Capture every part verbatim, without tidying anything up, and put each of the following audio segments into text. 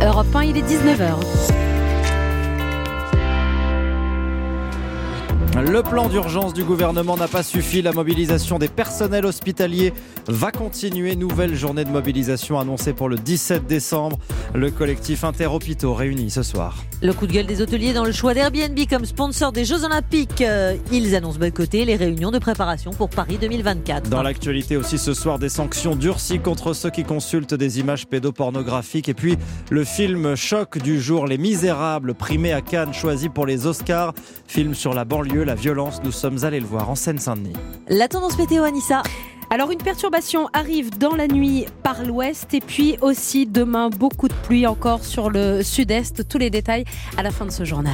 Europe un, il est dix-neuf heures. Le plan d'urgence du gouvernement n'a pas suffi. La mobilisation des personnels hospitaliers va continuer. Nouvelle journée de mobilisation annoncée pour le dix-sept décembre. Le collectif Interhôpitaux réuni ce soir. Le coup de gueule des hôteliers dans le choix d'Airbnb comme sponsor des Jeux Olympiques. Euh, ils annoncent boycotter les réunions de préparation pour Paris deux mille vingt-quatre. Dans l'actualité aussi ce soir, des sanctions durcies contre ceux qui consultent des images pédopornographiques. Et puis le film choc du jour, Les Misérables, primé à Cannes, choisi pour les Oscars. Film sur la banlieue, la violence. Nous sommes allés le voir en Seine-Saint-Denis. La tendance météo, Anissa. Alors une perturbation arrive dans la nuit par l'ouest et puis aussi demain beaucoup de pluie encore sur le sud-est. Tous les détails à la fin de ce journal.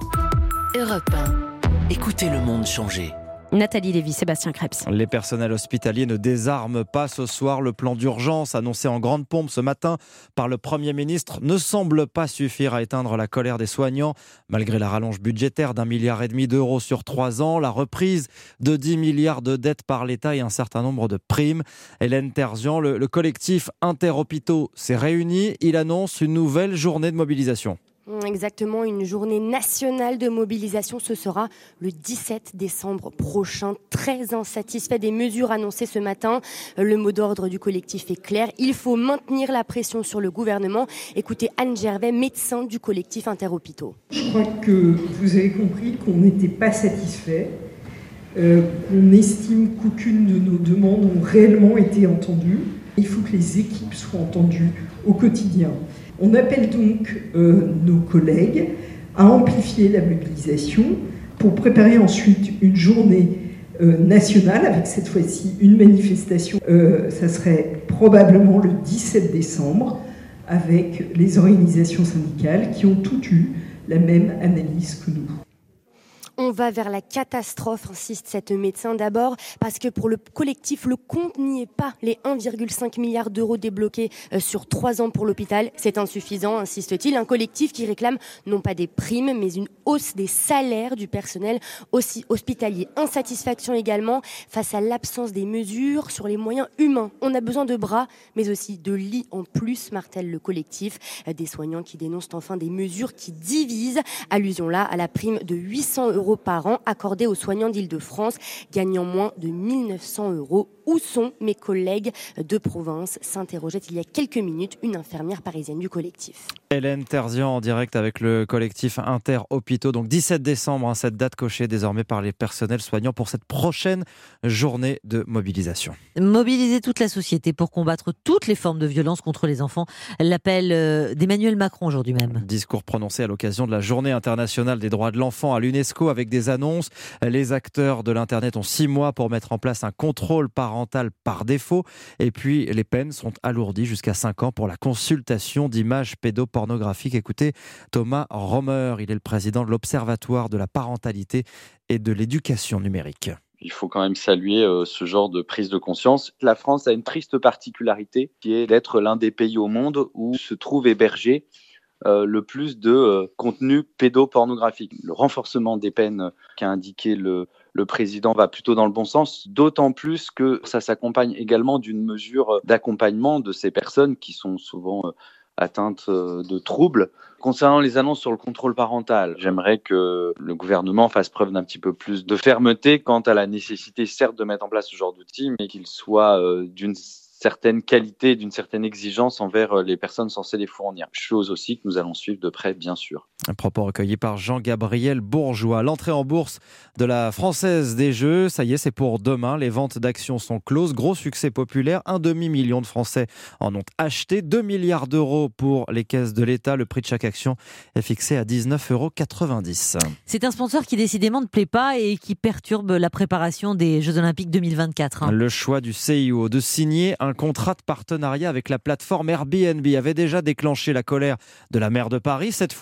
Europe un. Écoutez le monde changer. Nathalie Lévy, Sébastien Krebs. Les personnels hospitaliers ne désarment pas ce soir. Le plan d'urgence annoncé en grande pompe ce matin par le Premier ministre ne semble pas suffire à éteindre la colère des soignants. Malgré la rallonge budgétaire d'un milliard et demi d'euros sur trois ans, la reprise de dix milliards de dettes par l'État et un certain nombre de primes. Hélène Terzian, le, le collectif Interhôpitaux s'est réuni. Il annonce une nouvelle journée de mobilisation. Exactement, une journée nationale de mobilisation, ce sera le dix-sept décembre prochain. Très insatisfait des mesures annoncées ce matin. Le mot d'ordre du collectif est clair, il faut maintenir la pression sur le gouvernement. Écoutez Anne Gervais, médecin du collectif Interhôpitaux. Je crois que vous avez compris qu'on n'était pas satisfait, euh, qu'on estime qu'aucune de nos demandes ont réellement été entendues. Il faut que les équipes soient entendues au quotidien. On appelle donc euh, nos collègues à amplifier la mobilisation pour préparer ensuite une journée euh, nationale avec cette fois-ci une manifestation. Euh, ça serait probablement le dix-sept décembre avec les organisations syndicales qui ont toutes eu la même analyse que nous. On va vers la catastrophe, insiste cette médecin d'abord, parce que pour le collectif, le compte n'y est pas. Les un virgule cinq milliard d'euros débloqués sur trois ans pour l'hôpital, c'est insuffisant, insiste-t-il. Un collectif qui réclame non pas des primes, mais une hausse des salaires du personnel aussi hospitalier. Insatisfaction également face à l'absence des mesures sur les moyens humains. On a besoin de bras, mais aussi de lits en plus, martèle le collectif. Des soignants qui dénoncent enfin des mesures qui divisent. Allusion là à la prime de huit cents euros par an accordée aux soignants d'Île-de-France, gagnant moins de mille neuf cents euros. Où sont mes collègues de province ? S'interrogeait il y a quelques minutes une infirmière parisienne du collectif. Hélène Terzian en direct avec le collectif Interhôpitaux. Donc dix-sept décembre, hein, cette date cochée désormais par les personnels soignants pour cette prochaine journée de mobilisation. Mobiliser toute la société pour combattre toutes les formes de violence contre les enfants. L'appel d'Emmanuel Macron aujourd'hui même. Discours prononcé à l'occasion de la Journée internationale des droits de l'enfant à l'UNESCO avec des annonces. Les acteurs de l'Internet ont six mois pour mettre en place un contrôle parental par défaut. Et puis, les peines sont alourdies jusqu'à cinq ans pour la consultation d'images pédopornographiques. Écoutez Thomas Romer, il est le président de l'Observatoire de la parentalité et de l'éducation numérique. Il faut quand même saluer euh, ce genre de prise de conscience. La France a une triste particularité qui est d'être l'un des pays au monde où se trouve hébergé euh, le plus de euh, contenu pédopornographique. Le renforcement des peines qu'a indiqué le, le président va plutôt dans le bon sens, d'autant plus que ça s'accompagne également d'une mesure d'accompagnement de ces personnes qui sont souvent euh, atteintes de troubles. Concernant les annonces sur le contrôle parental, j'aimerais que le gouvernement fasse preuve d'un petit peu plus de fermeté quant à la nécessité, certes, de mettre en place ce genre d'outils, mais qu'il soit euh, d'une certaine qualité, d'une certaine exigence envers les personnes censées les fournir. Chose aussi que nous allons suivre de près, bien sûr. Un propos recueilli par Jean-Gabriel Bourgeois. L'entrée en bourse de la Française des Jeux, ça y est, c'est pour demain. Les ventes d'actions sont closes. Gros succès populaire. Un demi-million de Français en ont acheté. deux milliards d'euros pour les caisses de l'État. Le prix de chaque action est fixé à dix-neuf euros quatre-vingt-dix. C'est un sponsor qui décidément ne plaît pas et qui perturbe la préparation des Jeux Olympiques deux mille vingt-quatre. Hein. Le choix du C I O de signer un contrat de partenariat avec la plateforme Airbnb avait déjà déclenché la colère de la maire de Paris. Cette fois,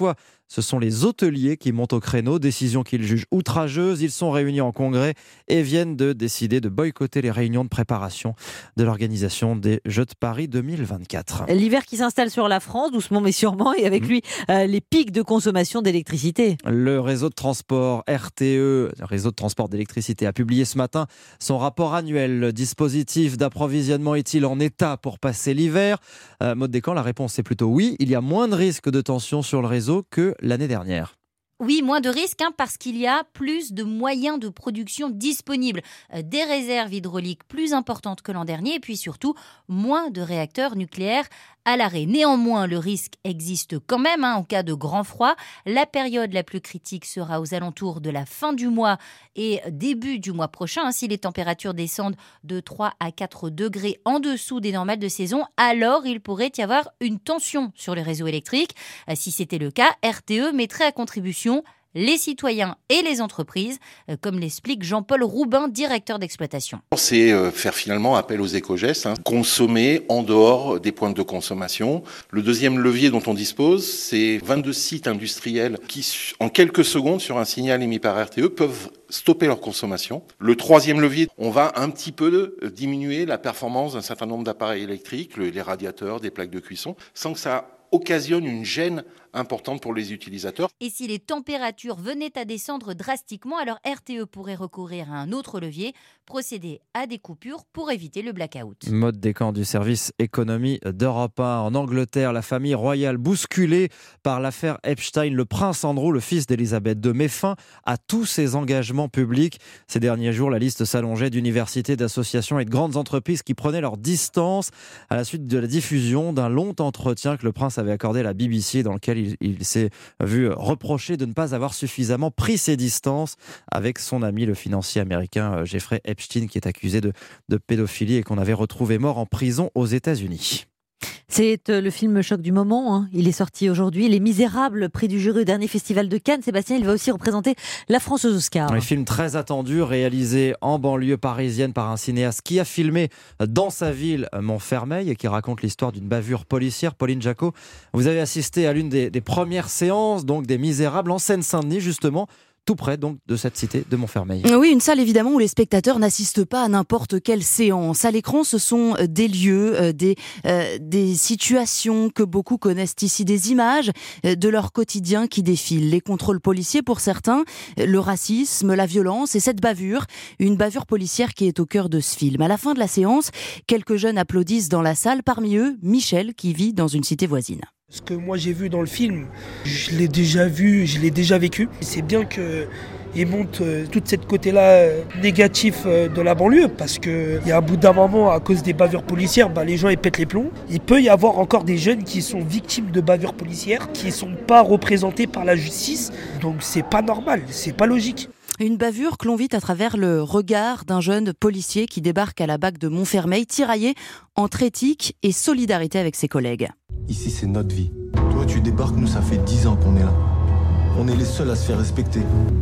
Ce sont les hôteliers qui montent au créneau, décision qu'ils jugent outrageuse. Ils sont réunis en congrès et viennent de décider de boycotter les réunions de préparation de l'organisation des Jeux de Paris deux mille vingt-quatre. L'hiver qui s'installe sur la France, doucement mais sûrement, et avec lui, euh, les pics de consommation d'électricité. Le réseau de transport R T E, le réseau de transport d'électricité, a publié ce matin son rapport annuel. Le dispositif d'approvisionnement est-il en état pour passer l'hiver ? euh, Maud Descamps, la réponse est plutôt oui. Il y a moins de risques de tension sur le réseau que l'année dernière. Oui, moins de risques hein, parce qu'il y a plus de moyens de production disponibles, euh, des réserves hydrauliques plus importantes que l'an dernier et puis surtout moins de réacteurs nucléaires à l'arrêt. Néanmoins, le risque existe quand même hein, en cas de grand froid. La période la plus critique sera aux alentours de la fin du mois et début du mois prochain. Hein, si les températures descendent de trois à quatre degrés en dessous des normales de saison, alors il pourrait y avoir une tension sur le réseau électrique. Euh, si c'était le cas, R T E mettrait à contribution les citoyens et les entreprises, comme l'explique Jean-Paul Roubin, directeur d'exploitation. C'est faire finalement appel aux éco-gestes, hein, consommer en dehors des points de consommation. Le deuxième levier dont on dispose, c'est vingt-deux sites industriels qui, en quelques secondes, sur un signal émis par R T E, peuvent stopper leur consommation. Le troisième levier, on va un petit peu diminuer la performance d'un certain nombre d'appareils électriques, les radiateurs, des plaques de cuisson, sans que ça occasionne une gêne importante pour les utilisateurs. Et si les températures venaient à descendre drastiquement, alors R T E pourrait recourir à un autre levier, procéder à des coupures pour éviter le blackout. Maud Descamps du service économie d'Europe un. En Angleterre, la famille royale bousculée par l'affaire Epstein. Le prince Andrew, le fils d'Elisabeth deux, met fin à tous ses engagements publics. Ces derniers jours, la liste s'allongeait d'universités, d'associations et de grandes entreprises qui prenaient leur distance à la suite de la diffusion d'un long entretien que le prince avait accordé à la B B C, dans lequel il, il s'est vu reprocher de ne pas avoir suffisamment pris ses distances avec son ami, le financier américain Jeffrey Epstein, qui est accusé de, de pédophilie et qu'on avait retrouvé mort en prison aux États-Unis. C'est le film choc du moment, hein. Il est sorti aujourd'hui. Les Misérables, prix du jury au dernier festival de Cannes. Sébastien, il va aussi représenter la France aux Oscars. Un film très attendu, réalisé en banlieue parisienne par un cinéaste qui a filmé dans sa ville Montfermeil et qui raconte l'histoire d'une bavure policière. Pauline Jacot, vous avez assisté à l'une des, des premières séances donc des Misérables en Seine-Saint-Denis, justement, tout près donc de cette cité de Montfermeil. Oui, une salle évidemment où les spectateurs n'assistent pas à n'importe quelle séance. À l'écran, ce sont des lieux, des, euh, des situations que beaucoup connaissent ici, des images de leur quotidien qui défilent. Les contrôles policiers pour certains, le racisme, la violence et cette bavure, une bavure policière qui est au cœur de ce film. À la fin de la séance, quelques jeunes applaudissent dans la salle, parmi eux Michel qui vit dans une cité voisine. Ce que moi j'ai vu dans le film, je l'ai déjà vu, je l'ai déjà vécu. C'est bien qu'il montre tout cette côté-là négatif de la banlieue, parce qu'il y a un bout d'un moment, à cause des bavures policières, bah, les gens ils pètent les plombs. Il peut y avoir encore des jeunes qui sont victimes de bavures policières, qui ne sont pas représentés par la justice, donc c'est pas normal, c'est pas logique. Une bavure que l'on vit à travers le regard d'un jeune policier qui débarque à la B A C de Montfermeil, tiraillé entre éthique et solidarité avec ses collègues. Ici, c'est notre vie. Toi, tu débarques, nous, ça fait dix ans qu'on est là. On est les seuls à se faire respecter.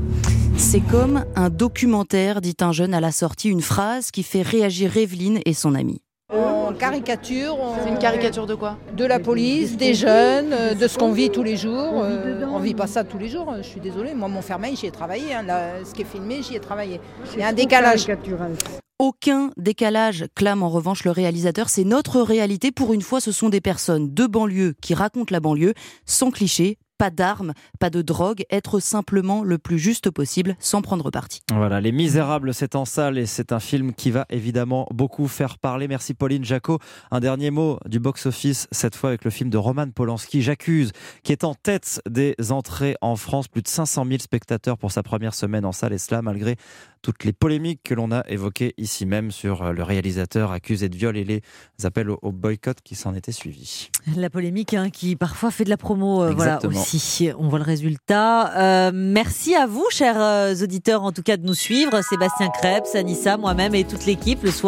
C'est comme un documentaire, dit un jeune à la sortie, une phrase qui fait réagir Evelyne et son amie. On caricature. On... C'est une caricature de quoi ? De la police, des jeunes, de ce qu'on vit tous les jours. On ne vit pas ça tous les jours, je suis désolée. Moi, Montfermeil, j'y ai travaillé. Hein. Là, ce qui est filmé, j'y ai travaillé. Il y a un décalage. Aucun décalage, clame en revanche le réalisateur. C'est notre réalité. Pour une fois, ce sont des personnes de banlieue qui racontent la banlieue, sans cliché. Pas d'armes, pas de drogue, être simplement le plus juste possible sans prendre parti. Voilà, Les Misérables, c'est en salle et c'est un film qui va évidemment beaucoup faire parler. Merci Pauline Jacot. Un dernier mot du box-office, cette fois avec le film de Roman Polanski, J'accuse, qui est en tête des entrées en France. Plus de cinq cent mille spectateurs pour sa première semaine en salle, et cela malgré toutes les polémiques que l'on a évoquées ici même sur le réalisateur accusé de viol et les appels au boycott qui s'en étaient suivis. La polémique hein, qui parfois fait de la promo, euh, voilà aussi. On voit le résultat. Euh, merci à vous, chers euh, auditeurs, en tout cas de nous suivre. Sébastien Krebs, Anissa, moi-même et toute l'équipe. Le soir,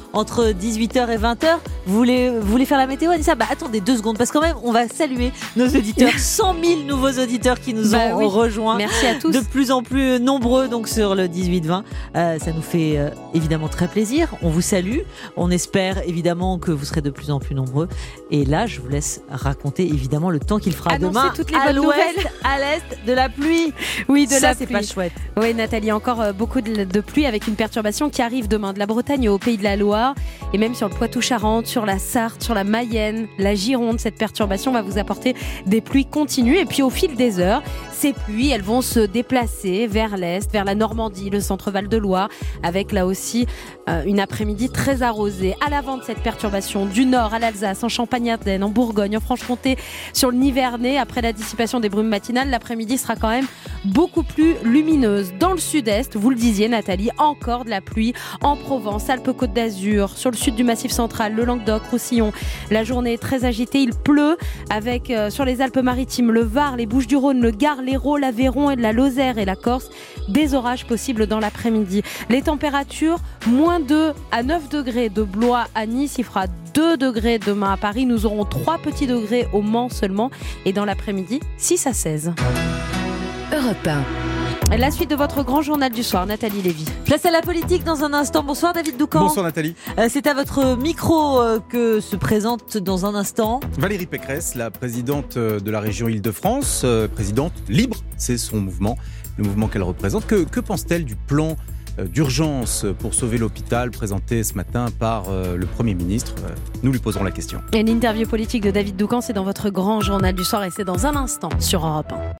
entre dix-huit heures et vingt heures. Vous voulez, vous voulez faire la météo, Anissa? Bah attendez deux secondes, parce que quand même, on va saluer nos auditeurs. cent mille nouveaux auditeurs qui nous bah ont oui. rejoints. Merci à tous. De plus en plus nombreux donc sur le dix-huit vingt. Euh, ça nous fait euh, évidemment très plaisir. On vous salue. On espère évidemment que vous serez de plus en plus nombreux. Et là, je vous laisse raconter évidemment le temps qu'il fera Annoncer demain toutes les à bonnes l'ouest, nouvelles. à l'est, de la pluie. Oui, de ça, la c'est pluie. pas chouette. Oui, Nathalie, encore euh, beaucoup de, de pluie avec une perturbation qui arrive demain de la Bretagne au Pays de la Loire et même sur le Poitou-Charentes, sur la Sarthe, sur la Mayenne, la Gironde. Cette perturbation va vous apporter des pluies continues et puis au fil des heures, ces pluies, elles vont se déplacer vers l'est, vers la Normandie, le centre Val-de-Loire, avec là aussi euh, une après-midi très arrosée. À l'avant de cette perturbation, du nord à l'Alsace, en Champagne-Ardenne, en Bourgogne, en Franche-Comté, sur le Nivernais, après la dissipation des brumes matinales, l'après-midi sera quand même beaucoup plus lumineuse. Dans le sud-est, vous le disiez Nathalie, encore de la pluie en Provence, Alpes-Côte d'Azur, sur le sud du Massif central, le Languedoc, Roussillon. La journée est très agitée, il pleut avec euh, sur les Alpes-Maritimes, le Var, les Bouches-du-Rhône, le Gard, l'Hérault, l'Aveyron et la Lozère et la Corse. Des orages possibles dans l'après-midi. Les températures, moins deux à neuf degrés de Blois à Nice, il fera deux degrés demain à Paris. Nous aurons trois petits degrés au Mans seulement et dans l'après-midi, six à seize. Europe un. La suite de votre grand journal du soir, Nathalie Lévy. Place à la politique dans un instant. Bonsoir David Doucan. Bonsoir Nathalie. Euh, c'est à votre micro euh, que se présente dans un instant Valérie Pécresse, la présidente de la région Île-de-France, euh, présidente libre, c'est son mouvement, le mouvement qu'elle représente. Que, que pense-t-elle du plan euh, d'urgence pour sauver l'hôpital présenté ce matin par euh, le Premier ministre? euh, Nous lui poserons la question. Et l'interview politique de David Doucan, c'est dans votre grand journal du soir et c'est dans un instant sur Europe un.